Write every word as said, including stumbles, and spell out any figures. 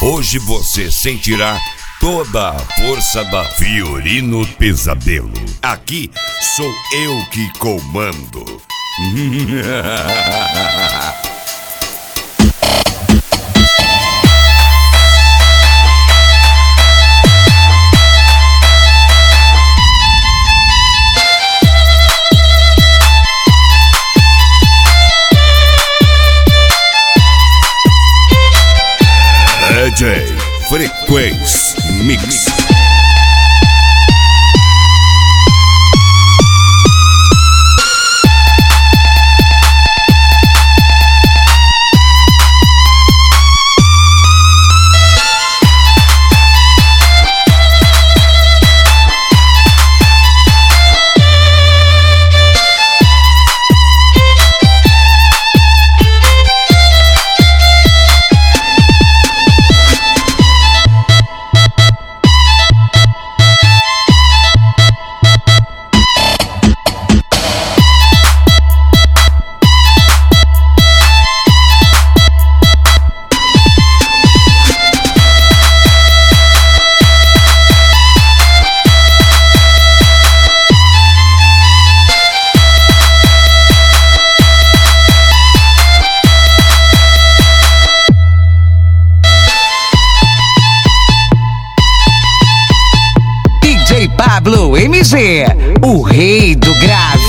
Hoje você sentirá toda a força da Fiorino Pesadelo. Aqui sou eu que comando. D J Frequência Mix. D J Pablo M G, o rei do grave.